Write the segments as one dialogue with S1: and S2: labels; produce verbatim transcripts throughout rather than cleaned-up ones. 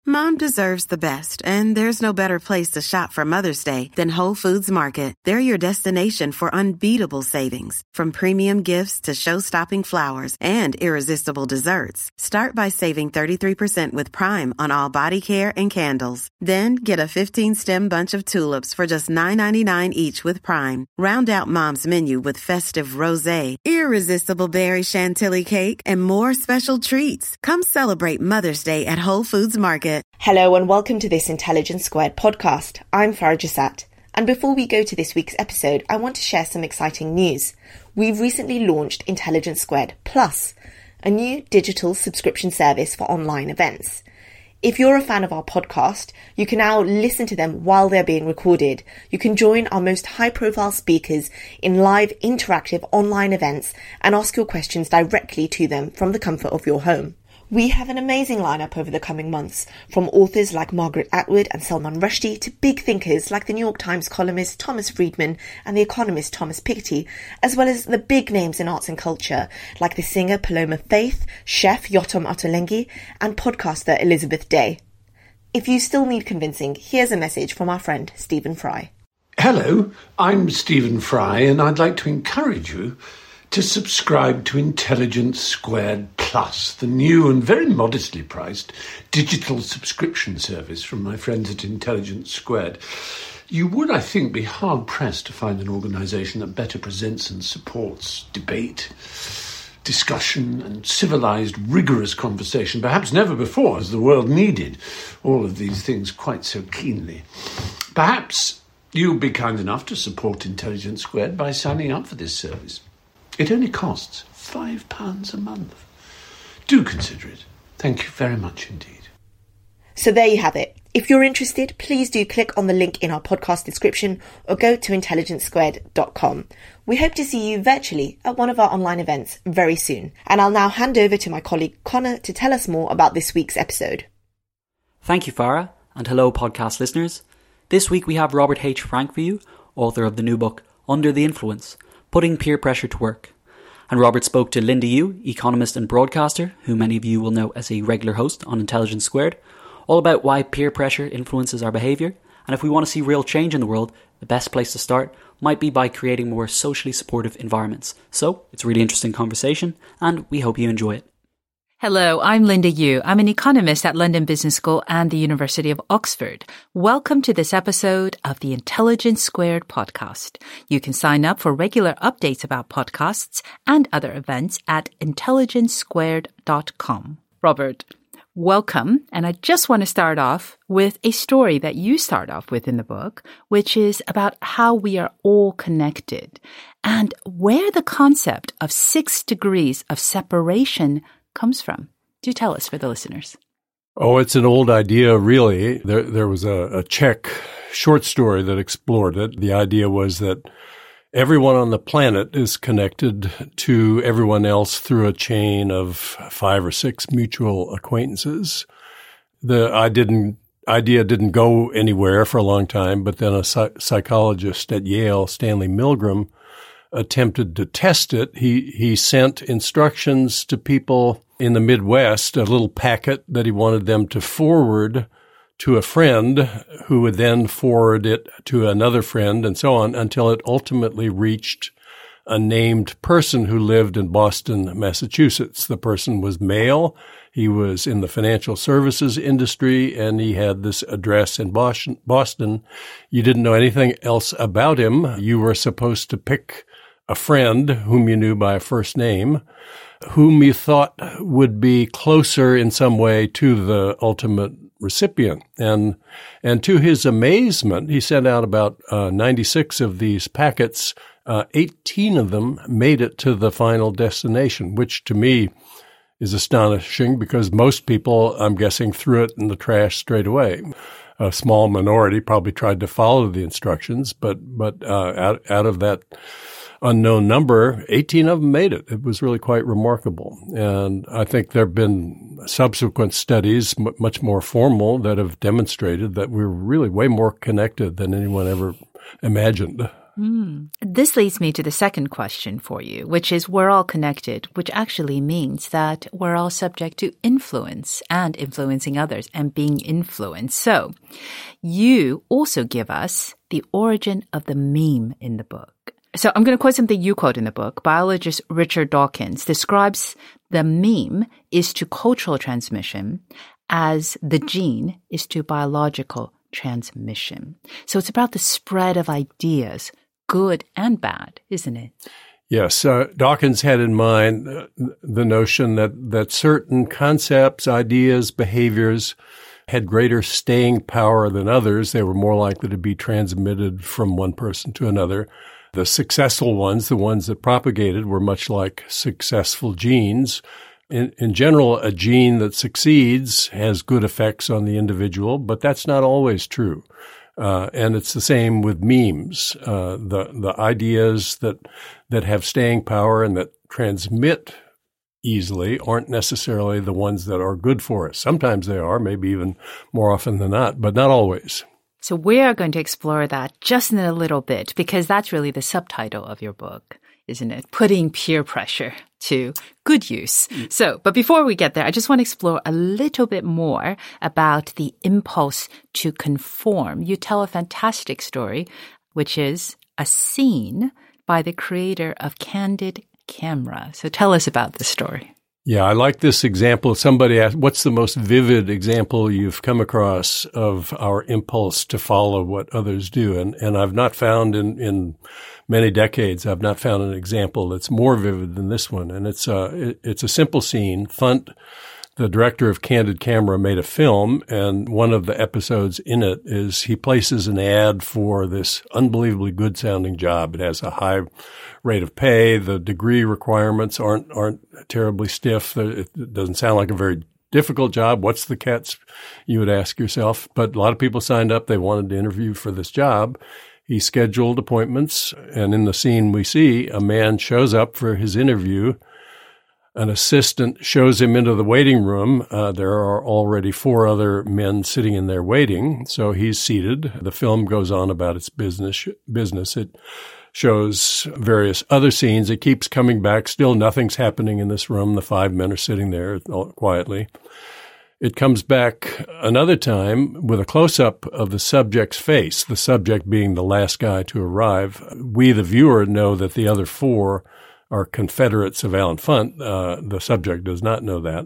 S1: Mom deserves the best, and there's no better place to shop for Mother's Day than Whole Foods Market. They're your destination for unbeatable savings, from premium gifts to show-stopping flowers and irresistible desserts. Start by saving thirty-three percent with Prime on all body care and candles. Then get a fifteen-stem bunch of tulips for just nine ninety-nine each with Prime. Round out Mom's menu with festive rosé, irresistible berry chantilly cake, and more special treats. Come celebrate Mother's Day at Whole Foods Market.
S2: Hello and welcome to this Intelligence Squared podcast. I'm Farah Jassat, and before we go to this week's episode, I want to share some exciting news. We've recently launched Intelligence Squared Plus, a new digital subscription service for online events. If you're a fan of our podcast, you can now listen to them while they're being recorded. You can join our most high-profile speakers in live interactive online events and ask your questions directly to them from the comfort of your home. We have an amazing lineup over the coming months, from authors like Margaret Atwood and Salman Rushdie to big thinkers like the New York Times columnist Thomas Friedman and the economist Thomas Piketty, as well as the big names in arts and culture like the singer Paloma Faith, chef Yotam Ottolenghi, and podcaster Elizabeth Day. If you still need convincing, here's a message from our friend Stephen Fry.
S3: Hello, I'm Stephen Fry, and I'd like to encourage you to subscribe to Intelligence Squared Plus, the new and very modestly priced digital subscription service from my friends at Intelligence Squared. You would, I think, be hard-pressed to find an organisation that better presents and supports debate, discussion and civilised, rigorous conversation. Perhaps never before has the world needed all of these things quite so keenly. Perhaps you'll be kind enough to support Intelligence Squared by signing up for this service. It only costs five pounds a month. Do consider it. Thank you very much indeed.
S2: So there you have it. If you're interested, please do click on the link in our podcast description or go to intelligence squared dot com. We hope to see you virtually at one of our online events very soon. And I'll now hand over to my colleague Connor to tell us more about this week's episode.
S4: Thank you, Farah, and hello podcast listeners. This week we have Robert H. Frank for you, author of the new book Under the Influence, Putting Peer Pressure to Work. And Robert spoke to Linda Yu, economist and broadcaster, who many of you will know as a regular host on Intelligence Squared, all about why peer pressure influences our behaviour. And if we want to see real change in the world, the best place to start might be by creating more socially supportive environments. So it's a really interesting conversation, and we hope you enjoy it.
S5: Hello, I'm Linda Yu. I'm an economist at London Business School and the University of Oxford. Welcome to this episode of the Intelligence Squared podcast. You can sign up for regular updates about podcasts and other events at intelligence squared dot com. Robert, welcome. And I just want to start off with a story that you start off with in the book, which is about how we are all connected and where the concept of six degrees of separation comes from. Do tell us for the listeners.
S6: Oh, it's an old idea, really. There there was a, a Czech short story that explored it. The idea was that everyone on the planet is connected to everyone else through a chain of five or six mutual acquaintances. The I didn't, idea didn't go anywhere for a long time, but then a psych- psychologist at Yale, Stanley Milgram, attempted to test it. He he sent instructions to people in the Midwest, a little packet that he wanted them to forward to a friend who would then forward it to another friend and so on until it ultimately reached a named person who lived in Boston, Massachusetts. The person was male. He was in the financial services industry, and he had this address in Boston. You didn't know anything else about him. You were supposed to pick a friend whom you knew by first name, whom you thought would be closer in some way to the ultimate recipient. And and to his amazement, he sent out about uh, ninety-six of these packets. Uh, eighteen of them made it to the final destination, which to me is astonishing because most people, I'm guessing, threw it in the trash straight away. A small minority probably tried to follow the instructions, but but uh, out out of that unknown number, eighteen of them made it. It was really quite remarkable. And I think there have been subsequent studies, m- much more formal, that have demonstrated that we're really way more connected than anyone ever imagined.
S5: Mm. This leads me to the second question for you, which is we're all connected, which actually means that we're all subject to influence and influencing others and being influenced. So you also give us the origin of the meme in the book. So I'm going to quote something you quote in the book. Biologist Richard Dawkins describes the meme is to cultural transmission as the gene is to biological transmission. So it's about the spread of ideas, good and bad, isn't it?
S6: Yes. Uh, Dawkins had in mind uh, the notion that, that certain concepts, ideas, behaviors had greater staying power than others. They were more likely to be transmitted from one person to another. The successful ones, the ones that propagated, were much like successful genes. In, in general, a gene that succeeds has good effects on the individual, but that's not always true. Uh, and it's the same with memes. Uh, the the ideas that that have staying power and that transmit easily aren't necessarily the ones that are good for us. Sometimes they are, maybe even more often than not, but not always.
S5: So we are going to explore that just in a little bit, because that's really the subtitle of your book, isn't it? Putting peer pressure to good use. Mm. So, but before we get there, I just want to explore a little bit more about the impulse to conform. You tell a fantastic story, which is a scene by the creator of Candid Camera. So tell us about this story.
S6: Yeah, I like this example. Somebody asked, what's the most vivid example you've come across of our impulse to follow what others do? And and I've not found in, in many decades, I've not found an example that's more vivid than this one. And it's a, it, it's a simple scene. Funt, the director of Candid Camera, made a film, and one of the episodes in it is he places an ad for this unbelievably good-sounding job. It has a high rate of pay. The degree requirements aren't aren't terribly stiff. It doesn't sound like a very difficult job. What's the catch, you would ask yourself? But a lot of people signed up. They wanted to interview for this job. He scheduled appointments, and in the scene we see, a man shows up for his interview. An assistant shows him into the waiting room. Uh, there are already four other men sitting in there waiting, so he's seated. The film goes on about its business. Business. It shows various other scenes. It keeps coming back. Still nothing's happening in this room. The five men are sitting there quietly. It comes back another time with a close-up of the subject's face, the subject being the last guy to arrive. We, the viewer, know that the other four are Confederates of Allen Funt. Uh, the subject does not know that.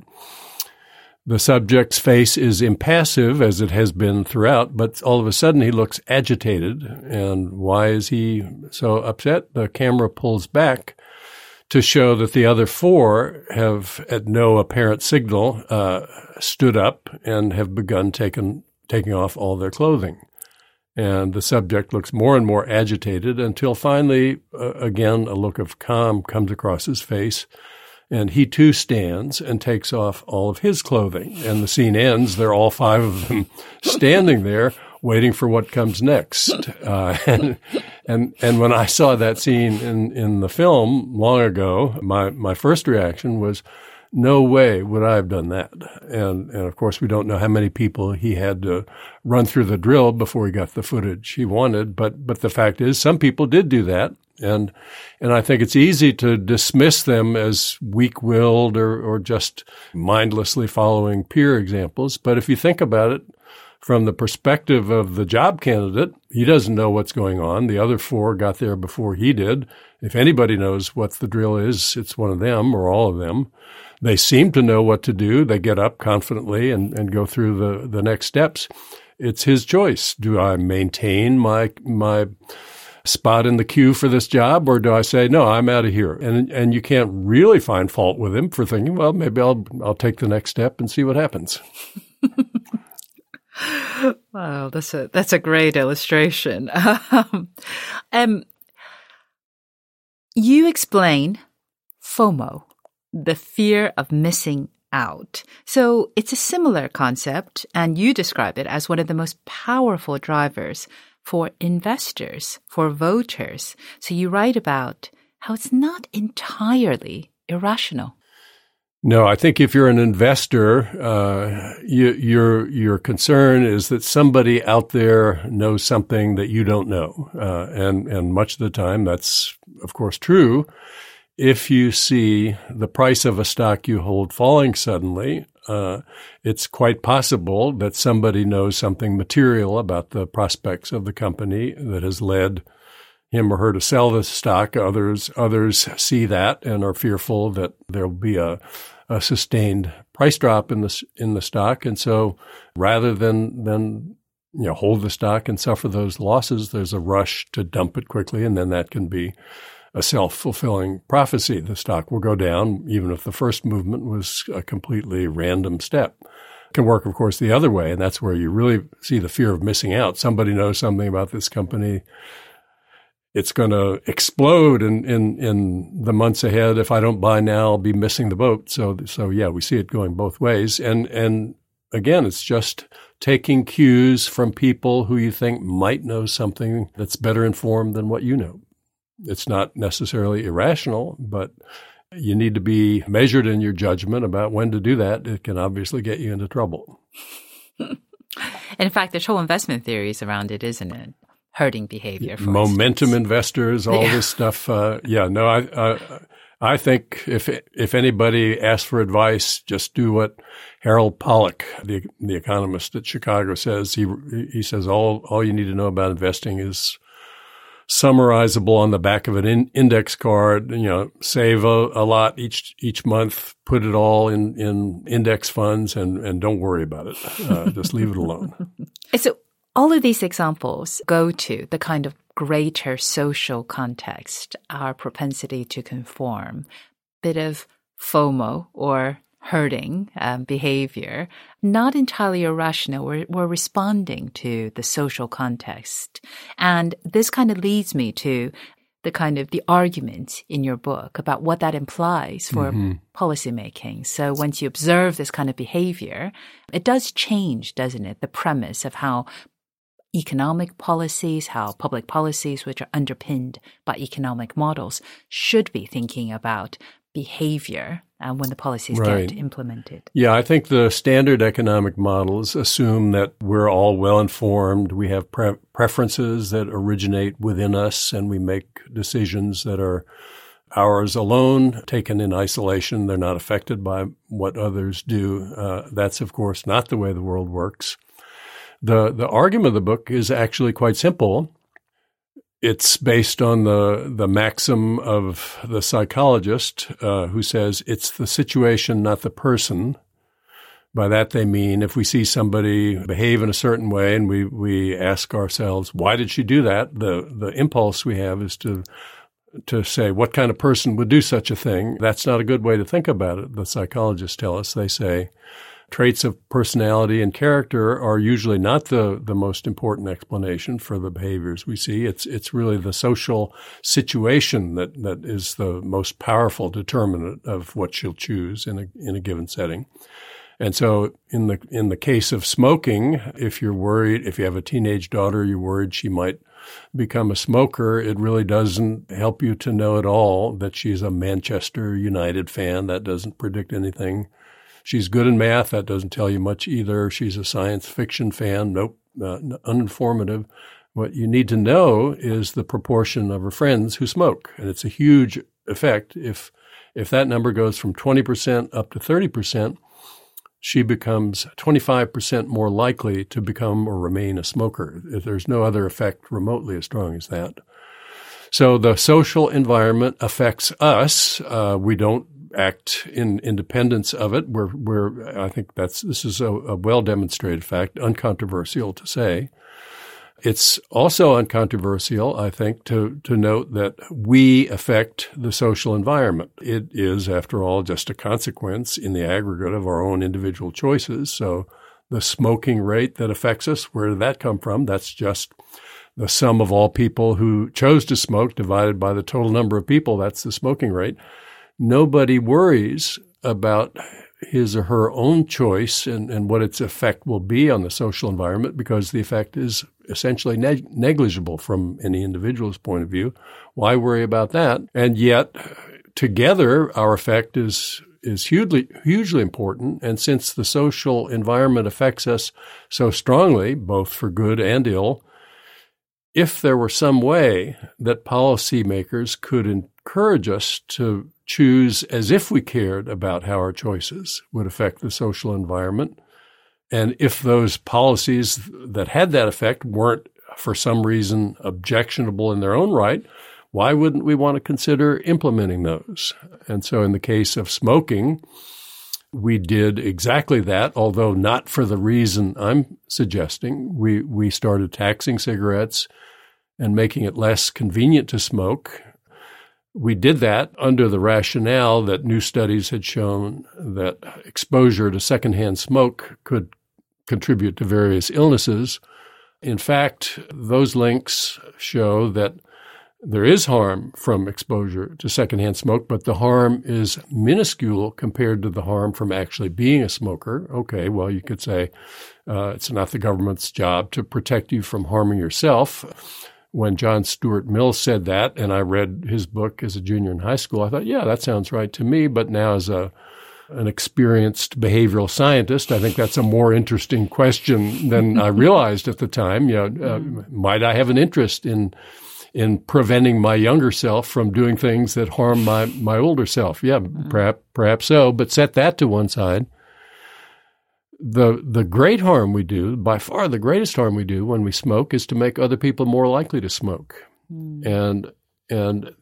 S6: The subject's face is impassive, as it has been throughout, but all of a sudden he looks agitated. And why is he so upset? The camera pulls back to show that the other four have, at no apparent signal, uh, stood up and have begun taking taking off all their clothing. And the subject looks more and more agitated until finally, uh, again, a look of calm comes across his face. And he too stands and takes off all of his clothing. And the scene ends. They're all five of them standing there waiting for what comes next. Uh, and, and, and when I saw that scene in, in the film long ago, my, my first reaction was, no way would I have done that. And, and of course, we don't know how many people he had to run through the drill before he got the footage he wanted. But, but the fact is, some people did do that. And, and I think it's easy to dismiss them as weak-willed or, or just mindlessly following peer examples. But if you think about it from the perspective of the job candidate, he doesn't know what's going on. The other four got there before he did. If anybody knows what the drill is, it's one of them or all of them. They seem to know what to do. They get up confidently and, and go through the, the next steps. It's his choice. Do I maintain my, my, spot in the queue for this job, or do I say, no, I'm out of here? And and you can't really find fault with him for thinking, well, maybe I'll I'll take the next step and see what happens.
S5: Wow, that's a that's a great illustration. um, you explain FOMO, the fear of missing out. So it's a similar concept, and you describe it as one of the most powerful drivers for investors, for voters. So you write about how it's not entirely irrational.
S6: No, I think if you're an investor, uh, you, your your concern is that somebody out there knows something that you don't know, uh, and and much of the time that's of course true. If you see the price of a stock you hold falling suddenly, uh, it's quite possible that somebody knows something material about the prospects of the company that has led him or her to sell the stock. Others others see that and are fearful that there'll be a, a sustained price drop in the in the stock, and so rather than than you know hold the stock and suffer those losses, there's a rush to dump it quickly, and then that can be a self-fulfilling prophecy. The stock will go down, even if the first movement was a completely random step. It can work, of course, the other way, and that's where you really see the fear of missing out. Somebody knows something about this company. It's going to explode in, in, in the months ahead. If I don't buy now, I'll be missing the boat. So, so yeah, we see it going both ways. And, and again, it's just taking cues from people who you think might know something that's better informed than what you know. It's not necessarily irrational, but you need to be measured in your judgment about when to do that. It can obviously get you into trouble.
S5: In fact, there's whole investment theories around it, isn't it? Herding behavior. For
S6: Momentum
S5: instance.
S6: investors, all
S5: yeah.
S6: this stuff. Uh, yeah, no, I, I, I think if if anybody asks for advice, just do what Harold Pollack, the the economist at Chicago, says. He he says all all you need to know about investing is summarizable on the back of an in, index card. You know, save a, a lot each each month, put it all in, in index funds, and, and don't worry about it. Uh, just leave it alone.
S5: So all of these examples go to the kind of greater social context, our propensity to conform, bit of FOMO or herding um, behavior, not entirely irrational. We're, we're responding to the social context. And this kind of leads me to the kind of the argument in your book about what that implies for mm-hmm. policymaking. So once you observe this kind of behavior, it does change, doesn't it? The premise of how economic policies, how public policies, which are underpinned by economic models, should be thinking about behavior uh, when the policies
S6: right.
S5: get implemented.
S6: Yeah, I think the standard economic models assume that we're all well-informed. We have pre- preferences that originate within us, and we make decisions that are ours alone, taken in isolation. They're not affected by what others do. Uh, that's, of course, not the way the world works. The the argument of the book is actually quite simple. It's based on the the maxim of the psychologist uh, who says it's the situation, not the person. By that they mean if we see somebody behave in a certain way and we, we ask ourselves, why did she do that? The the impulse we have is to to say, what kind of person would do such a thing? That's not a good way to think about it. The psychologists tell us, they say, traits of personality and character are usually not the, the most important explanation for the behaviors we see. It's it's really the social situation that, that is the most powerful determinant of what she'll choose in a in a given setting. And so in the in the case of smoking, if you're worried, if you have a teenage daughter, you're worried she might become a smoker, it really doesn't help you to know at all that she's a Manchester United fan. That doesn't predict anything. She's good in math. That doesn't tell you much either. She's a science fiction fan. Nope, uh, uninformative. What you need to know is the proportion of her friends who smoke. And it's a huge effect. If if that number goes from twenty percent up to thirty percent, she becomes twenty-five percent more likely to become or remain a smoker. If there's no other effect remotely as strong as that. So the social environment affects us. Uh, we don't act in independence of it. We're, we're, I think that's, this is a, a well-demonstrated fact, uncontroversial to say. It's also uncontroversial, I think, to, to note that we affect the social environment. It is, after all, just a consequence in the aggregate of our own individual choices. So the smoking rate that affects us, where did that come from? That's just the sum of all people who chose to smoke divided by the total number of people. That's the smoking rate. Nobody worries about his or her own choice and, and what its effect will be on the social environment because the effect is essentially neg- negligible from any individual's point of view. Why worry about that? And yet, together, our effect is is hugely, hugely important. And since the social environment affects us so strongly, both for good and ill, if there were some way that policymakers could encourage us to choose as if we cared about how our choices would affect the social environment, and if those policies that had that effect weren't for some reason objectionable in their own right, why wouldn't we want to consider implementing those? And so in the case of smoking, we did exactly that, although not for the reason I'm suggesting. We we started taxing cigarettes and making it less convenient to smoke. We did that under the rationale that new studies had shown that exposure to secondhand smoke could contribute to various illnesses. In fact, those links show that there is harm from exposure to secondhand smoke, but the harm is minuscule compared to the harm from actually being a smoker. Okay, well, you could say uh, it's not the government's job to protect you from harming yourself. When John Stuart Mill said that, and I read his book as a junior in high school, I thought, yeah, that sounds right to me. But now as a an experienced behavioral scientist, I think that's a more interesting question than I realized at the time. You know, uh, might I have an interest in in preventing my younger self from doing things that harm my, my older self? Yeah, perhaps, perhaps so, but set that to one side. The the great harm we do, by far the greatest harm we do when we smoke, is to make other people more likely to smoke. Mm. And and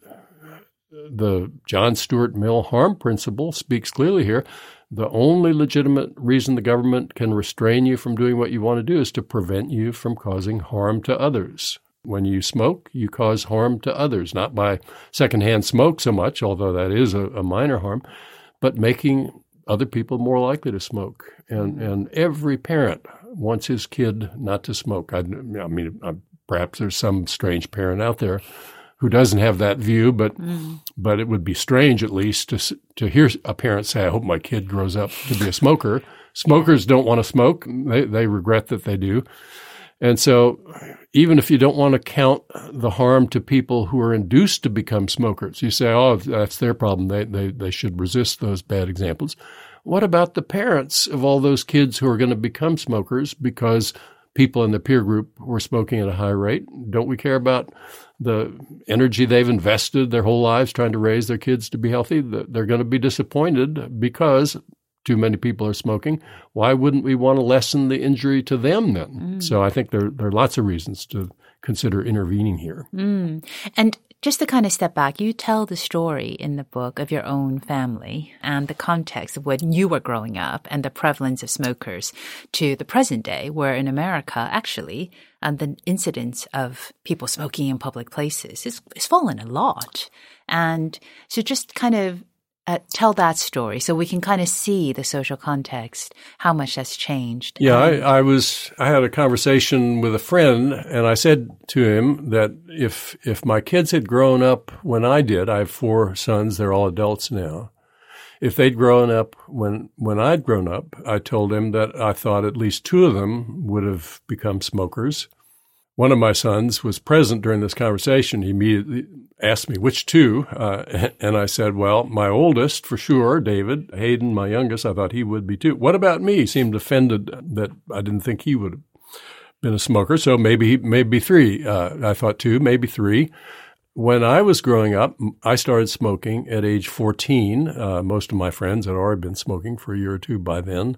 S6: the John Stuart Mill harm principle speaks clearly here. The only legitimate reason the government can restrain you from doing what you want to do is to prevent you from causing harm to others. When you smoke, you cause harm to others, not by secondhand smoke so much, although that is a, a minor harm, but making other people more likely to smoke. And and every parent wants his kid not to smoke. I, I mean, perhaps there's some strange parent out there who doesn't have that view, but mm. but it would be strange at least to to hear a parent say, I hope my kid grows up to be a smoker. Smokers don't want to smoke. They they regret that they do. And so even if you don't want to count the harm to people who are induced to become smokers, you say, oh, that's their problem. They, they, they should resist those bad examples. What about the parents of all those kids who are going to become smokers because people in the peer group were smoking at a high rate? Don't we care about the energy they've invested their whole lives trying to raise their kids to be healthy? They're going to be disappointed because too many people are smoking. Why wouldn't we want to lessen the injury to them then? Mm. So I think there, there are lots of reasons to consider intervening here.
S5: Mm. And just to kind of step back, you tell the story in the book of your own family and the context of when you were growing up and the prevalence of smokers to the present day, where in America, actually, and the incidence of people smoking in public places is, is fallen a lot. And so just kind of Uh, tell that story so we can kind of see the social context, how much that's changed.
S6: Yeah, I, I was, I had a conversation with a friend and I said to him that if, if my kids had grown up when I did, I have four sons, they're all adults now. If they'd grown up when, when I'd grown up, I told him that I thought at least two of them would have become smokers. One of my sons was present during this conversation. He immediately asked me, which two? Uh, and I said, well, my oldest, for sure, David. Hayden, my youngest, I thought he would be too. What about me? He seemed offended that I didn't think he would have been a smoker. So maybe, maybe three. Uh, I thought two, maybe three. When I was growing up, I started smoking at age fourteen. Uh, most of my friends had already been smoking for a year or two by then.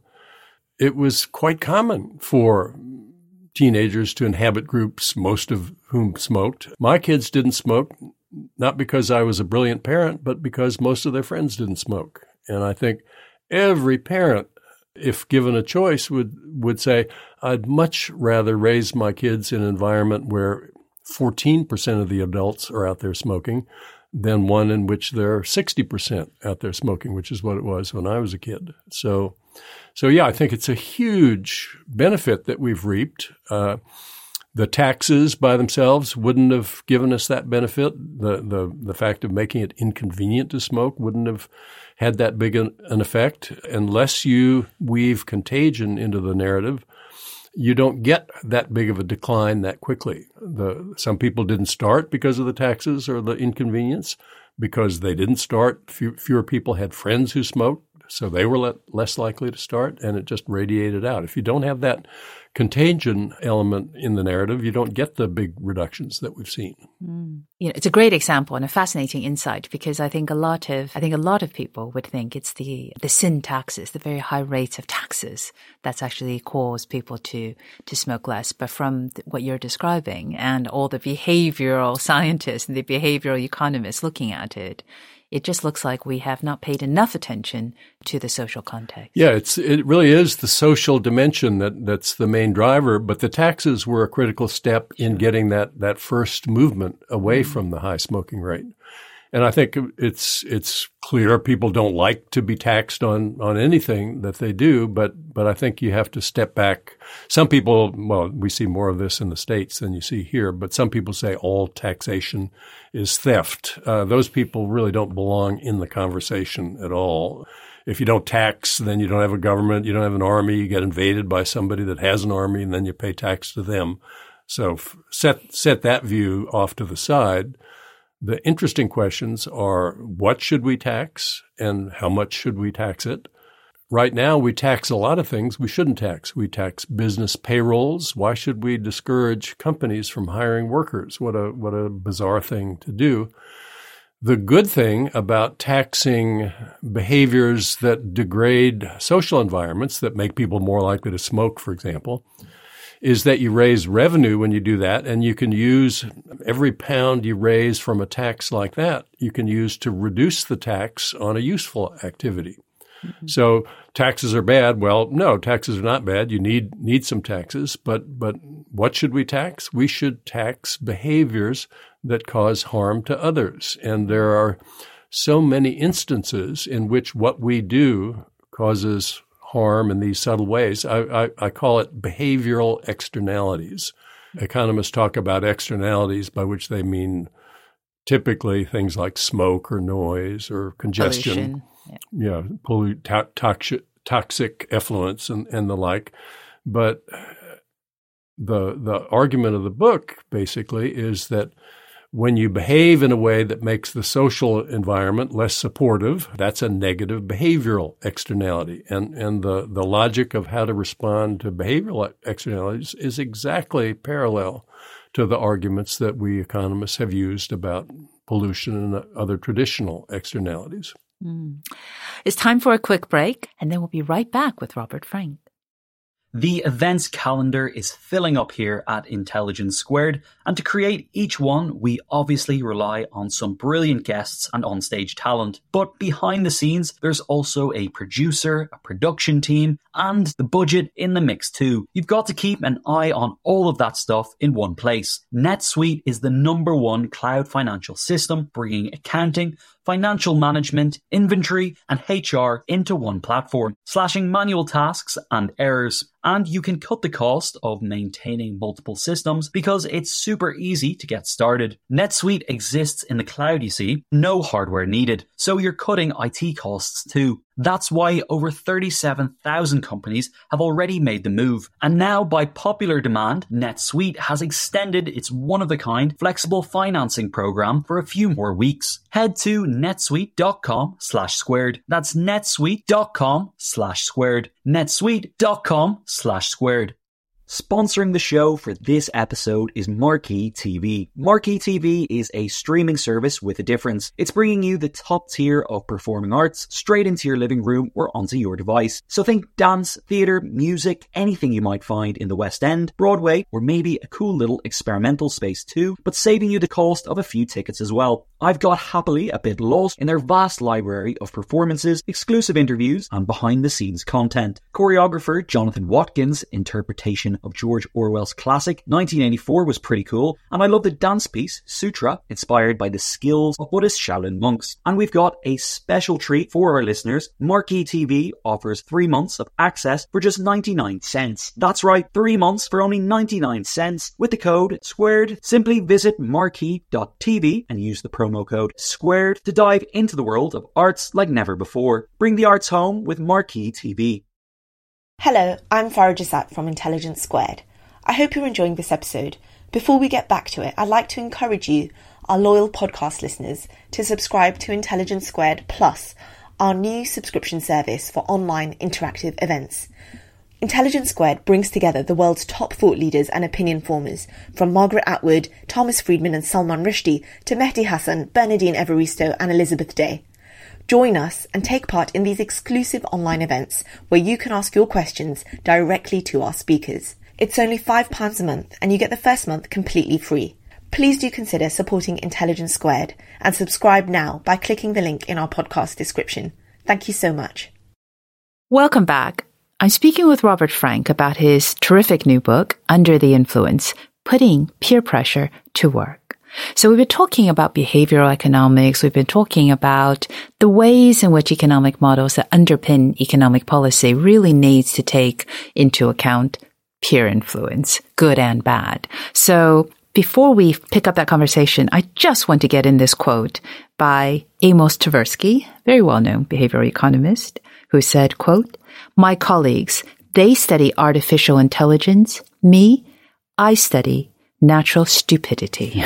S6: It was quite common for teenagers to inhabit groups, most of whom smoked. My kids didn't smoke, not because I was a brilliant parent, but because most of their friends didn't smoke. And I think every parent, if given a choice, would, would say, I'd much rather raise my kids in an environment where fourteen percent of the adults are out there smoking than one in which there are sixty percent out there smoking, which is what it was when I was a kid. So So, yeah, I think it's a huge benefit that we've reaped. Uh, the taxes by themselves wouldn't have given us that benefit. The, the, the fact of making it inconvenient to smoke wouldn't have had that big an, an effect. Unless you weave contagion into the narrative, you don't get that big of a decline that quickly. The, some people didn't start because of the taxes or the inconvenience. Because they didn't start, few, fewer people had friends who smoked. So they were le- less likely to start, and it just radiated out. If you don't have that contagion element in the narrative, you don't get the big reductions that we've seen.
S5: Mm. You know, it's a great example and a fascinating insight, because I think a lot of I think a lot of people would think it's the the sin taxes, the very high rates of taxes, that's actually caused people to to smoke less. But from th- what you're describing and all the behavioral scientists and the behavioral economists looking at it, it just looks like we have not paid enough attention to the social context.
S6: Yeah, it's it really is the social dimension that, that's the main driver, but the taxes were a critical step in getting that, that first movement away mm-hmm. from the high smoking rate. And I think it's it's clear people don't like to be taxed on, on anything that they do, but but I think you have to step back. Some people, well, we see more of this in the States than you see here, but some people say all taxation is theft. Uh, those people really don't belong in the conversation at all. If you don't tax, then you don't have a government, you don't have an army, you get invaded by somebody that has an army, and then you pay tax to them. So set set that view off to the side. The interesting questions are, what should we tax and how much should we tax it? Right now, we tax a lot of things we shouldn't tax. We tax business payrolls. Why should we discourage companies from hiring workers? What a what a bizarre thing to do. The good thing about taxing behaviors that degrade social environments, that make people more likely to smoke, for example, is that you raise revenue when you do that, and you can use every pound you raise from a tax like that, you can use to reduce the tax on a useful activity. Mm-hmm. So taxes are bad. Well, no, taxes are not bad. You need need some taxes, but but what should we tax? We should tax behaviors that cause harm to others. And there are so many instances in which what we do causes harm in these subtle ways. I, I, I call it behavioral externalities. Economists talk about externalities, by which they mean typically things like smoke or noise or congestion,
S5: yeah,
S6: yeah pollu- to- toxic, toxic effluents and, and the like. But the the argument of the book basically is that when you behave in a way that makes the social environment less supportive, that's a negative behavioral externality. And and the, the logic of how to respond to behavioral externalities is exactly parallel to the arguments that we economists have used about pollution and other traditional externalities.
S5: Mm. It's time for a quick break, and then we'll be right back with Robert Frank.
S4: The events calendar is filling up here at Intelligence Squared, and to create each one, we obviously rely on some brilliant guests and onstage talent. But behind the scenes, there's also a producer, a production team, and the budget in the mix too. You've got to keep an eye on all of that stuff in one place. NetSuite is the number one cloud financial system, bringing accounting, financial management, inventory, and H R into one platform, slashing manual tasks and errors. And you can cut the cost of maintaining multiple systems because it's super easy to get started. NetSuite exists in the cloud, you see, no hardware needed, so you're cutting I T costs too. That's why over thirty-seven thousand companies have already made the move. And now, by popular demand, NetSuite has extended its one-of-a-kind flexible financing program for a few more weeks. Head to netsuite.com slash squared. That's netsuite.com slash squared. netsuite.com slash squared. Sponsoring the show for this episode is Marquee T V. Marquee T V is a streaming service with a difference. It's bringing you the top tier of performing arts straight into your living room or onto your device. So think dance, theatre, music, anything you might find in the West End, Broadway, or maybe a cool little experimental space too, but saving you the cost of a few tickets as well. I've got happily a bit lost in their vast library of performances, exclusive interviews, and behind-the-scenes content. Choreographer Jonathan Watkins' interpretation of George Orwell's classic nineteen eighty-four was pretty cool, and I love the dance piece Sutra, inspired by the skills of Buddhist Shaolin monks. And we've got a special treat for our listeners. Marquee T V offers three months of access for just ninety-nine cents. That's right, three months for only ninety-nine cents with the code SQUARED. Simply visit marquee dot t v and use the promo code SQUARED to dive into the world of arts like never before. Bring the arts home with Marquee T V.
S2: Hello, I'm Farah Jasat from Intelligence Squared. I hope you're enjoying this episode. Before we get back to it, I'd like to encourage you, our loyal podcast listeners, to subscribe to Intelligence Squared Plus, our new subscription service for online interactive events. Intelligence Squared brings together the world's top thought leaders and opinion formers, from Margaret Atwood, Thomas Friedman and Salman Rushdie to Mehdi Hasan, Bernardine Evaristo and Elizabeth Day. Join us and take part in these exclusive online events where you can ask your questions directly to our speakers. It's only five pounds a month and you get the first month completely free. Please do consider supporting Intelligence Squared and subscribe now by clicking the link in our podcast description. Thank you so much.
S5: Welcome back. I'm speaking with Robert Frank about his terrific new book, Under the Influence, Putting Peer Pressure to Work. So we've been talking about behavioral economics. We've been talking about the ways in which economic models that underpin economic policy really needs to take into account peer influence, good and bad. So before we pick up that conversation, I just want to get in this quote by Amos Tversky, very well-known behavioral economist, who said, quote, "My colleagues, they study artificial intelligence. Me, I study natural stupidity."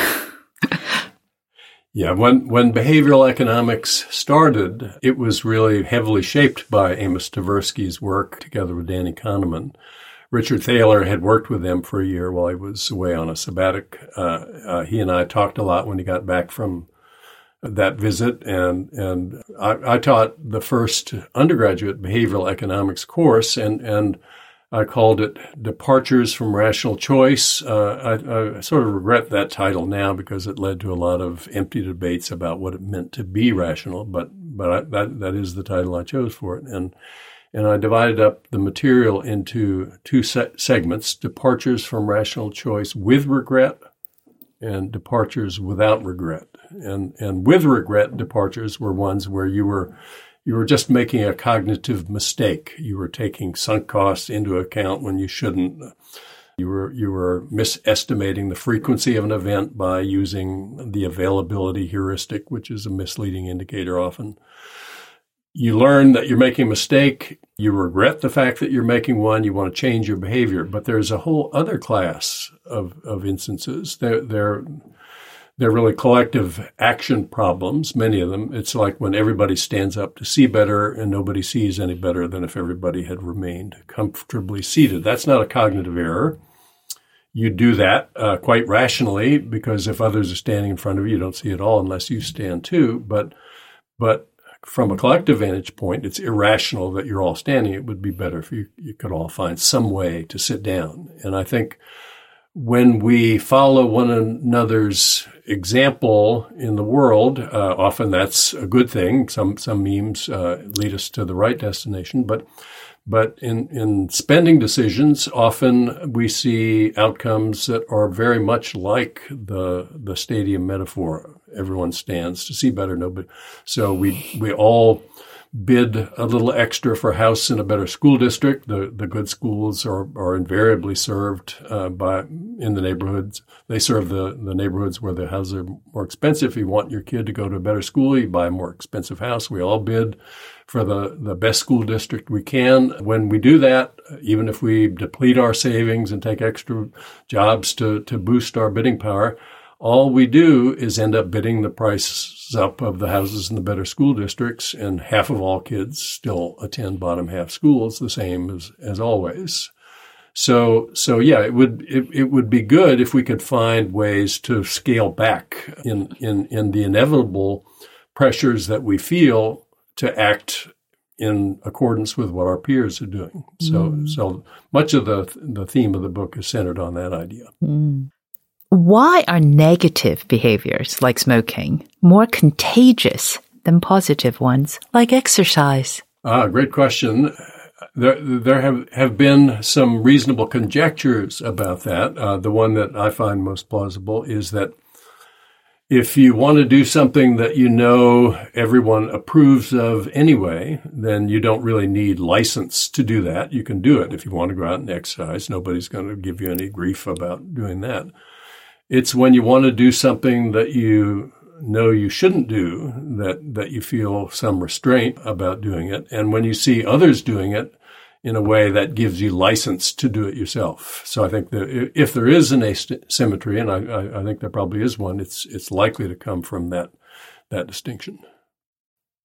S6: Yeah, when when behavioral economics started, it was really heavily shaped by Amos Tversky's work together with Danny Kahneman. Richard Thaler had worked with them for a year while he was away on a sabbatic. Uh, uh, he and I talked a lot when he got back from that visit, and and I, I taught the first undergraduate behavioral economics course, and and I called it Departures from Rational Choice. Uh, I, I sort of regret that title now because it led to a lot of empty debates about what it meant to be rational, but but I, that that is the title I chose for it, and and I divided up the material into two se- segments: departures from rational choice with regret, and departures without regret. And and with regret departures were ones where you were you were just making a cognitive mistake. You were taking sunk costs into account when you shouldn't. You were you were misestimating the frequency of an event by using the availability heuristic, which is a misleading indicator often. You learn that you're making a mistake. You regret the fact that you're making one. You want to change your behavior. But there's a whole other class of, of instances. They're, they're, they're really collective action problems, many of them. It's like when everybody stands up to see better and nobody sees any better than if everybody had remained comfortably seated. That's not a cognitive error. You do that uh, quite rationally because if others are standing in front of you, you don't see it all unless you stand too. But, but, from a collective vantage point, it's irrational that you're all standing. It would be better if you, you could all find some way to sit down. And I think when we follow one another's example in the world, uh, often that's a good thing. Some some memes uh, lead us to the right destination. But but in, in spending decisions, often we see outcomes that are very much like the the stadium metaphor. Everyone stands to see better. Nobody. So we we all bid a little extra for a house in a better school district. The the good schools are, are invariably served uh, by in the neighborhoods. They serve the, the neighborhoods where the houses are more expensive. If you want your kid to go to a better school, you buy a more expensive house. We all bid for the, the best school district we can. When we do that, even if we deplete our savings and take extra jobs to, to boost our bidding power, all we do is end up bidding the prices up of the houses in the better school districts, and half of all kids still attend bottom half schools, the same as, as always. So, so yeah, it would it, it would be good if we could find ways to scale back in, in, in the inevitable pressures that we feel to act in accordance with what our peers are doing. So, mm. so much of the the theme of the book is centered on that idea.
S5: Mm. Why are negative behaviors like smoking more contagious than positive ones like exercise?
S6: Ah, great question. There, there have, have been some reasonable conjectures about that. Uh, the one that I find most plausible is that if you want to do something that you know everyone approves of anyway, then you don't really need license to do that. You can do it if you want to go out and exercise. Nobody's going to give you any grief about doing that. It's when you want to do something that you know you shouldn't do that, that you feel some restraint about doing it. And when you see others doing it in a way that gives you license to do it yourself. So I think that if there is an asymmetry, and I, I think there probably is one, it's it's likely to come from that that distinction.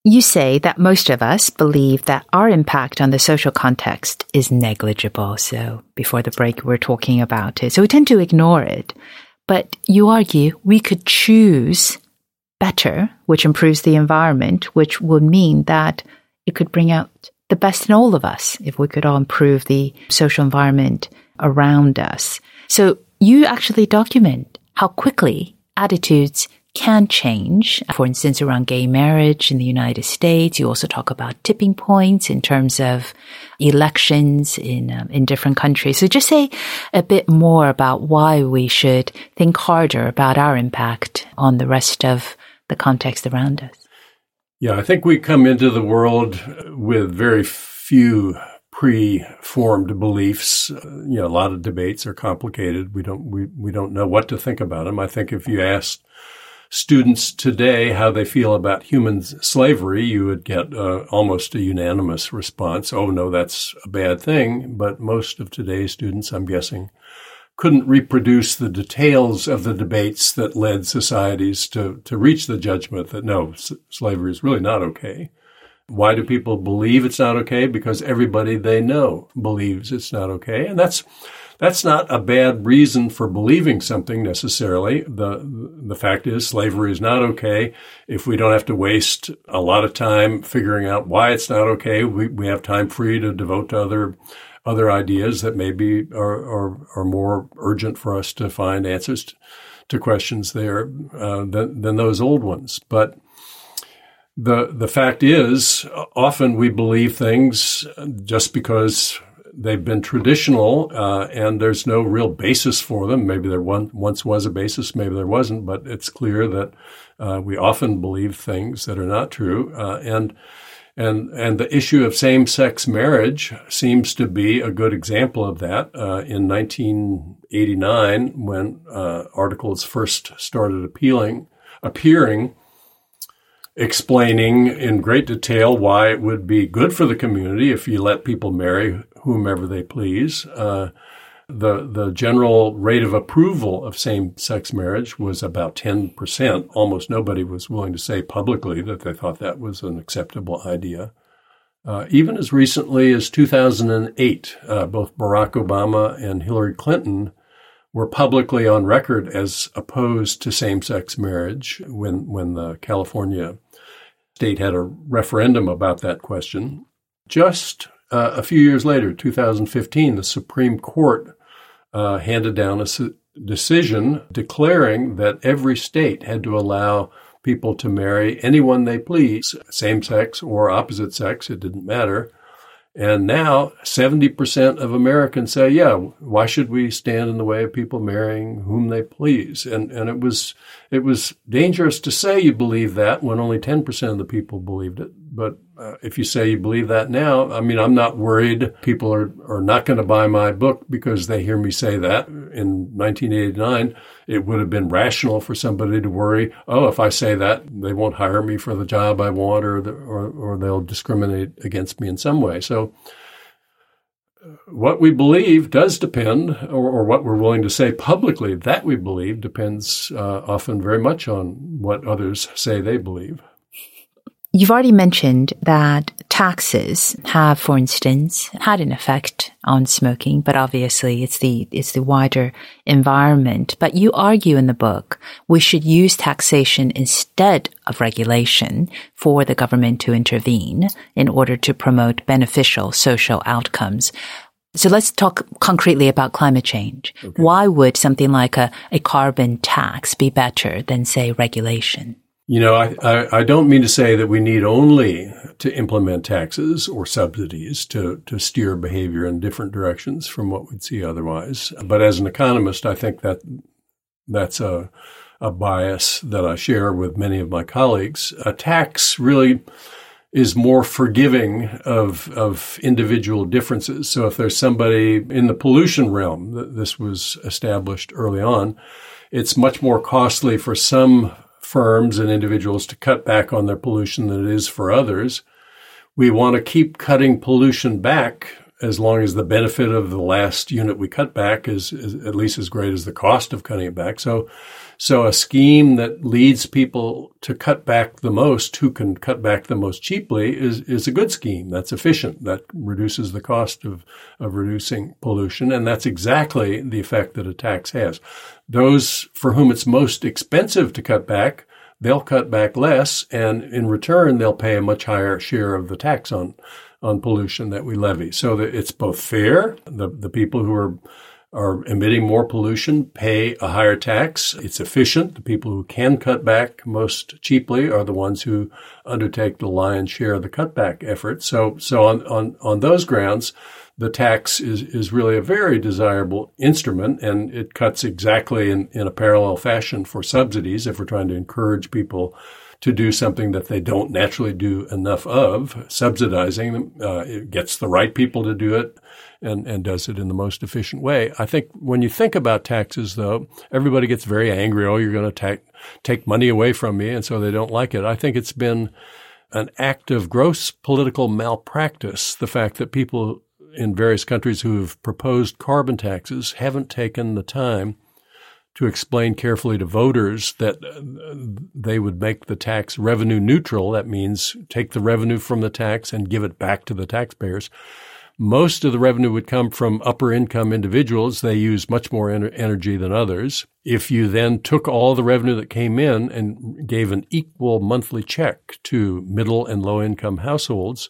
S5: You say that most of us believe that our impact on the social context is negligible. So before the break, we we're talking about it. So we tend to ignore it. But you argue we could choose better, which improves the environment, which would mean that it could bring out the best in all of us if we could all improve the social environment around us. So you actually document how quickly attitudes can change. For instance, around gay marriage in the United States, you also talk about tipping points in terms of elections in um, in different countries. So just say a bit more about why we should think harder about our impact on the rest of the context around us.
S6: Yeah, I think we come into the world with very few pre-formed beliefs. Uh, you know, a lot of debates are complicated. We don't we we don't know what to think about them. I think if you asked students today how they feel about human slavery, you would get uh, almost a unanimous response. Oh, no, that's a bad thing. But most of today's students, I'm guessing, couldn't reproduce the details of the debates that led societies to, to reach the judgment that, no, s- slavery is really not okay. Why do people believe it's not okay? Because everybody they know believes it's not okay. And that's That's not a bad reason for believing something necessarily. The the fact is slavery is not okay. If we don't have to waste a lot of time figuring out why it's not okay, we, we have time free to devote to other other ideas that maybe are, are, are more urgent for us to find answers to, to questions there uh, than, than those old ones. But the the fact is, often we believe things just because they've been traditional, uh, and there's no real basis for them. Maybe there one, once was a basis, maybe there wasn't, but it's clear that uh, we often believe things that are not true. Uh, and and and the issue of same-sex marriage seems to be a good example of that. Uh, in nineteen eighty-nine, when uh, articles first started appealing, appearing, explaining in great detail why it would be good for the community if you let people marry whomever they please. Uh, the the general rate of approval of same-sex marriage was about ten percent. Almost nobody was willing to say publicly that they thought that was an acceptable idea. Uh, even as recently as two thousand eight, uh, both Barack Obama and Hillary Clinton were publicly on record as opposed to same-sex marriage when, when the California state had a referendum about that question. Just uh, a few years later, two thousand fifteen, the Supreme Court uh, handed down a su- decision declaring that every state had to allow people to marry anyone they please, same-sex or opposite sex, it didn't matter. And now seventy percent of Americans say, yeah, why should we stand in the way of people marrying whom they please? And and it was it was dangerous to say you believe that when only ten percent of the people believed it. But uh, if you say you believe that now, I mean, I'm not worried people are, are not going to buy my book because they hear me say that. In nineteen eighty-nine, it would have been rational for somebody to worry, oh, if I say that, they won't hire me for the job I want, or the, or, or they'll discriminate against me in some way. So what we believe does depend, or, or what we're willing to say publicly that we believe depends uh, often very much on what others say they believe.
S5: You've already mentioned that taxes have, for instance, had an effect on smoking, but obviously it's the it's the wider environment. But you argue in the book we should use taxation instead of regulation for the government to intervene in order to promote beneficial social outcomes. So let's talk concretely about climate change. Okay. Why would something like a, a carbon tax be better than, say, regulation?
S6: You know, I, I, I don't mean to say that we need only to implement taxes or subsidies to, to steer behavior in different directions from what we'd see otherwise. But as an economist, I think that that's a, a bias that I share with many of my colleagues. A tax really is more forgiving of, of individual differences. So if there's somebody in the pollution realm, this was established early on, it's much more costly for some firms and individuals to cut back on their pollution than it is for others. We want to keep cutting pollution back as long as the benefit of the last unit we cut back is, is at least as great as the cost of cutting it back. So, so a scheme that leads people to cut back the most, who can cut back the most cheaply, is, is a good scheme. That's efficient. That reduces the cost of, of reducing pollution. And that's exactly the effect that a tax has. Those for whom it's most expensive to cut back, they'll cut back less, and in return, they'll pay a much higher share of the tax on on pollution that we levy. So that it's both fair. The the people who are are emitting more pollution pay a higher tax. It's efficient. The people who can cut back most cheaply are the ones who undertake the lion's share of the cutback effort. So so on on on those grounds, the tax is, is really a very desirable instrument, and it cuts exactly in, in a parallel fashion for subsidies if we're trying to encourage people to do something that they don't naturally do enough of. Subsidizing them, uh, it gets the right people to do it and, and does it in the most efficient way. I think when you think about taxes, though, everybody gets very angry. Oh, you're going to ta- take money away from me, and so they don't like it. I think it's been an act of gross political malpractice, the fact that people in various countries who have proposed carbon taxes haven't taken the time to explain carefully to voters that they would make the tax revenue neutral. That means take the revenue from the tax and give it back to the taxpayers. Most of the revenue would come from upper income individuals. They use much more en- energy than others. If you then took all the revenue that came in and gave an equal monthly check to middle and low income households,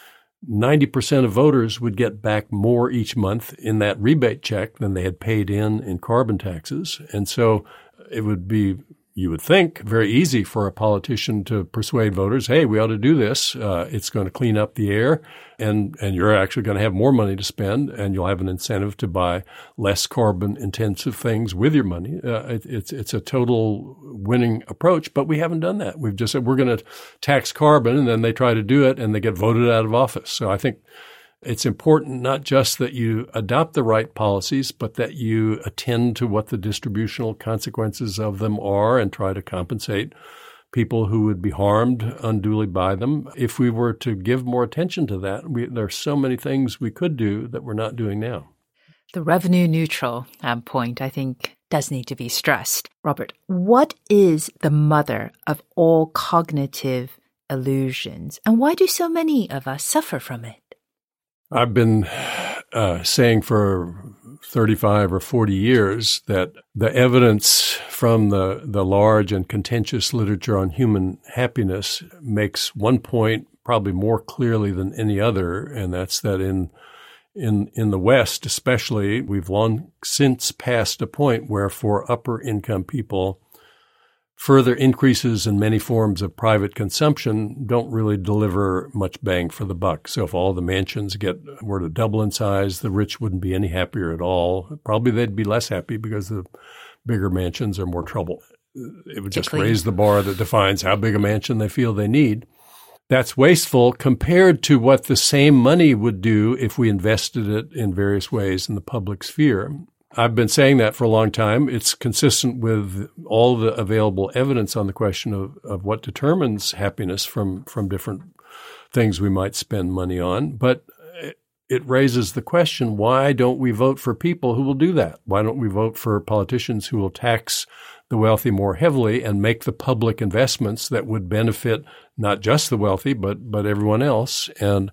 S6: ninety percent of voters would get back more each month in that rebate check than they had paid in in carbon taxes. And so it would be, you would think, very easy for a politician to persuade voters, hey, we ought to do this. Uh, it's going to clean up the air, and, and you're actually going to have more money to spend, and you'll have an incentive to buy less carbon-intensive things with your money. Uh, it, it's it's a total winning approach, but we haven't done that. We've just said we're going to tax carbon, and then they try to do it, and they get voted out of office. So I think it's important not just that you adopt the right policies, but that you attend to what the distributional consequences of them are and try to compensate people who would be harmed unduly by them. If we were to give more attention to that, we, there are so many things we could do that we're not doing now.
S5: The revenue neutral um, point, I think, does need to be stressed. Robert, what is the mother of all cognitive illusions, and why do so many of us suffer from it?
S6: I've been uh, saying for thirty-five or forty years that the evidence from the, the large and contentious literature on human happiness makes one point probably more clearly than any other, and that's that in in in the West especially, we've long since passed a point where for upper income people, further increases in many forms of private consumption don't really deliver much bang for the buck. So if all the mansions get were to double in size, the rich wouldn't be any happier at all. Probably they'd be less happy because the bigger mansions are more trouble. It would just raise the bar that defines how big a mansion they feel they need. That's wasteful compared to what the same money would do if we invested it in various ways in the public sphere. I've been saying that for a long time. It's consistent with all the available evidence on the question of, of what determines happiness from, from different things we might spend money on. But it raises the question, why don't we vote for people who will do that? Why don't we vote for politicians who will tax the wealthy more heavily and make the public investments that would benefit not just the wealthy, but but everyone else? And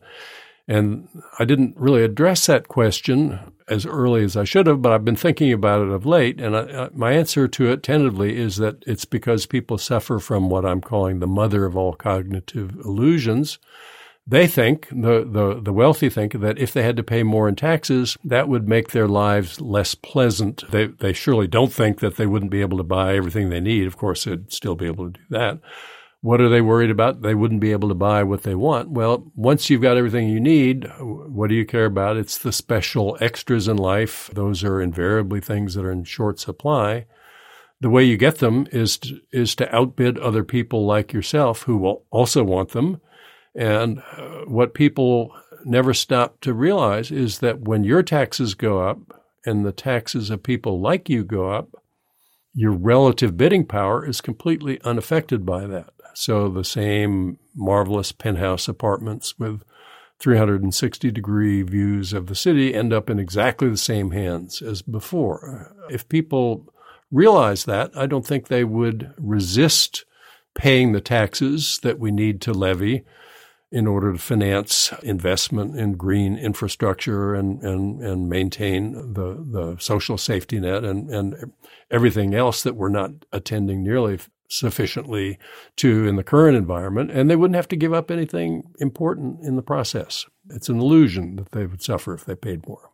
S6: And I didn't really address that question as early as I should have, but I've been thinking about it of late. And I, my answer to it tentatively is that it's because people suffer from what I'm calling the mother of all cognitive illusions. They think, the, the, the wealthy think, that if they had to pay more in taxes, that would make their lives less pleasant. They, they surely don't think that they wouldn't be able to buy everything they need. Of course, they'd still be able to do that. What are they worried about? They wouldn't be able to buy what they want. Well, once you've got everything you need, what do you care about? It's the special extras in life. Those are invariably things that are in short supply. The way you get them is to, is to outbid other people like yourself who will also want them. And uh, what people never stop to realize is that when your taxes go up and the taxes of people like you go up, your relative bidding power is completely unaffected by that. So the same marvelous penthouse apartments with three hundred sixty degree views of the city end up in exactly the same hands as before. If people realize that, I don't think they would resist paying the taxes that we need to levy in order to finance investment in green infrastructure and, and, and maintain the, the social safety net and, and everything else that we're not attending nearly sufficiently to in the current environment. And they wouldn't have to give up anything important in the process. It's an illusion that they would suffer if they paid more.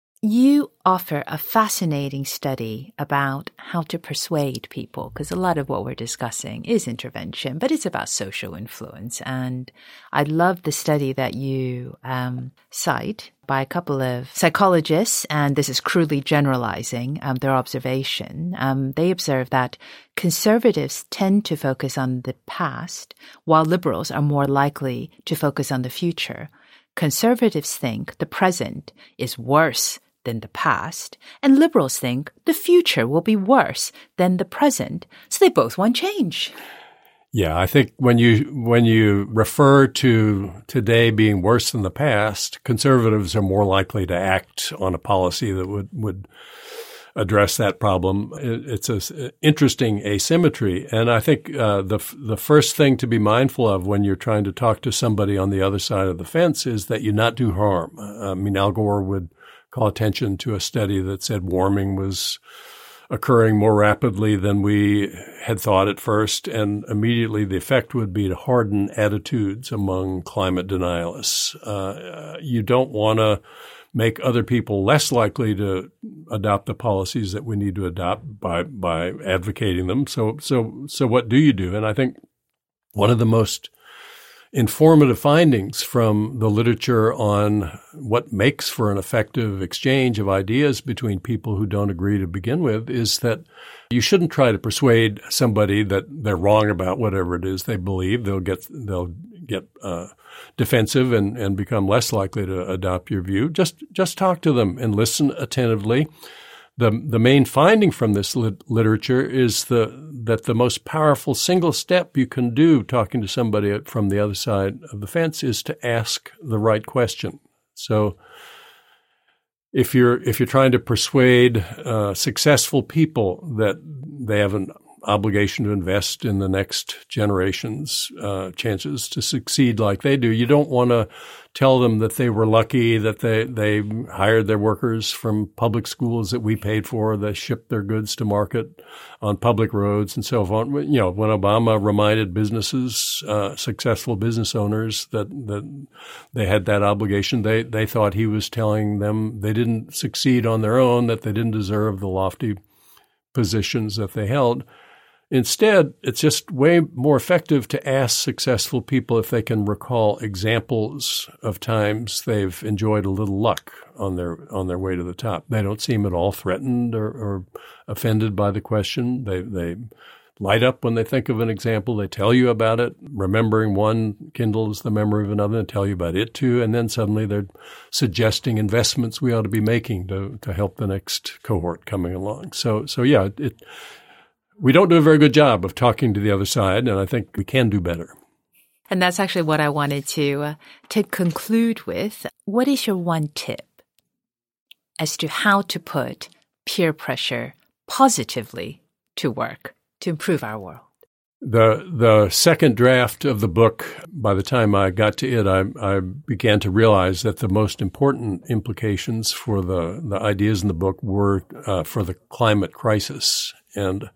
S5: You offer a fascinating study about how to persuade people, because a lot of what we're discussing is intervention, but it's about social influence. And I love the study that you um, cite by a couple of psychologists, and this is crudely generalizing um, their observation. Um, they observe that conservatives tend to focus on the past, while liberals are more likely to focus on the future. Conservatives think the present is worse than the past, and liberals think the future will be worse than the present. So they both want change.
S6: Yeah, I think when you when you refer to today being worse than the past, conservatives are more likely to act on a policy that would, would address that problem. It's an interesting asymmetry. And I think uh, the the first thing to be mindful of when you're trying to talk to somebody on the other side of the fence is that you not do harm. I mean, Al Gore would call attention to a study that said warming was occurring more rapidly than we had thought at first, and immediately the effect would be to harden attitudes among climate denialists. Uh, you don't want to make other people less likely to adopt the policies that we need to adopt by by advocating them. So, so, so what do you do? And I think one of the most informative findings from the literature on what makes for an effective exchange of ideas between people who don't agree to begin with is that you shouldn't try to persuade somebody that they're wrong about whatever it is they believe. They'll get they'll get uh, defensive and, and become less likely to adopt your view. Just just talk to them and listen attentively. The the main finding from this lit- literature is the that the most powerful single step you can do talking to somebody from the other side of the fence is to ask the right question. So if you're if you're trying to persuade uh, successful people that they have an obligation to invest in the next generation's uh, chances to succeed like they do, you don't want to tell them that they were lucky, that they, they hired their workers from public schools that we paid for, they shipped their goods to market on public roads and so on. You know, when Obama reminded businesses, uh, successful business owners that, that they had that obligation, they, they thought he was telling them they didn't succeed on their own, that they didn't deserve the lofty positions that they held. Instead, it's just way more effective to ask successful people if they can recall examples of times they've enjoyed a little luck on their on their way to the top. They don't seem at all threatened or, or offended by the question. They they light up when they think of an example. They tell you about it. Remembering one kindles the memory of another and tell you about it too. And then suddenly they're suggesting investments we ought to be making to to help the next cohort coming along. So so yeah, it. We don't do a very good job of talking to the other side, and I think we can do better.
S5: And that's actually what I wanted to uh, to conclude with. What is your one tip as to how to put peer pressure positively to work to improve our world?
S6: The the second draft of the book, by the time I got to it, I, I began to realize that the most important implications for the, the ideas in the book were uh, for the climate crisis. And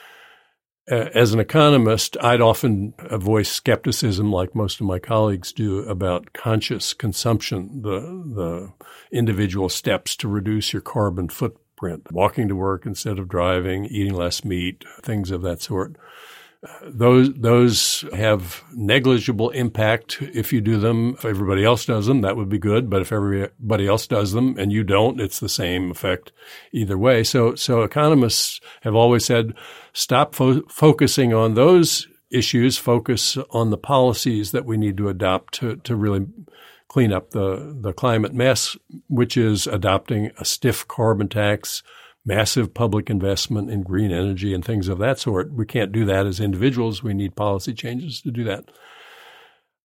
S6: as an economist, I'd often voice skepticism, like most of my colleagues do, about conscious consumption, the the individual steps to reduce your carbon footprint, walking to work instead of driving, eating less meat, things of that sort. Those those have negligible impact if you do them. If everybody else does them, that would be good. But if everybody else does them and you don't, it's the same effect either way. So so economists have always said, stop fo- focusing on those issues. Focus on the policies that we need to adopt to to really clean up the the climate mess, which is adopting a stiff carbon tax, massive public investment in green energy and things of that sort. We can't do that as individuals. We need policy changes to do that.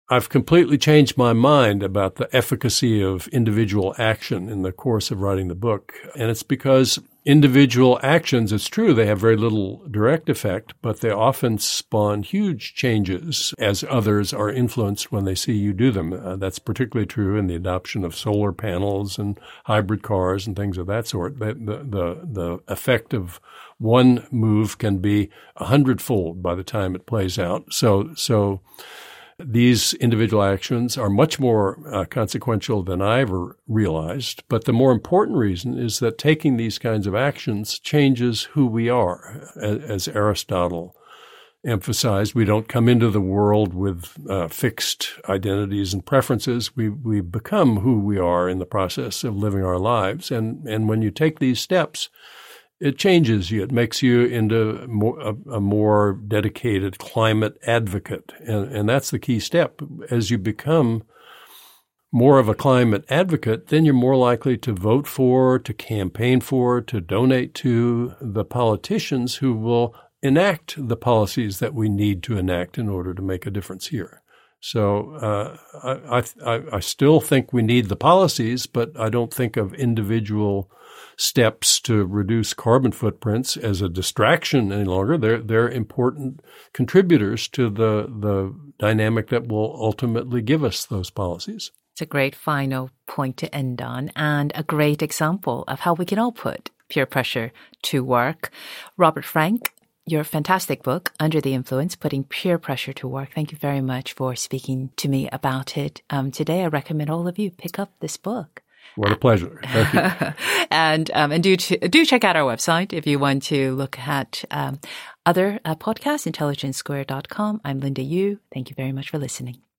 S6: I've completely changed my mind about the efficacy of individual action in the course of writing the book. And it's because individual actions, it's true, they have very little direct effect, but they often spawn huge changes as others are influenced when they see you do them. Uh, that's particularly true in the adoption of solar panels and hybrid cars and things of that sort. The, the, the, the effect of one move can be a hundredfold by the time it plays out. So, so, these individual actions are much more uh, consequential than I ever realized. But the more important reason is that taking these kinds of actions changes who we are. As, as Aristotle emphasized, we don't come into the world with uh, fixed identities and preferences. We we become who we are in the process of living our lives. And, and when you take these steps, it changes you. It makes you into more, a, a more dedicated climate advocate. And, and that's the key step. As you become more of a climate advocate, then you're more likely to vote for, to campaign for, to donate to the politicians who will enact the policies that we need to enact in order to make a difference here. So uh, I, I, I still think we need the policies, but I don't think of individual steps to reduce carbon footprints as a distraction any longer. They're they're important contributors to the the dynamic that will ultimately give us those policies.
S5: It's a great final point to end on, and a great example of how we can all put peer pressure to work. Robert Frank, your fantastic book, Under the Influence, Putting Peer Pressure to Work. Thank you very much for speaking to me about it um, today. I recommend all of you pick up this book.
S6: What a pleasure. Thank you.
S5: and um, and do ch- do check out our website if you want to look at um, other uh, podcasts, intelligence squared dot com. I'm Linda Yu. Thank you very much for listening.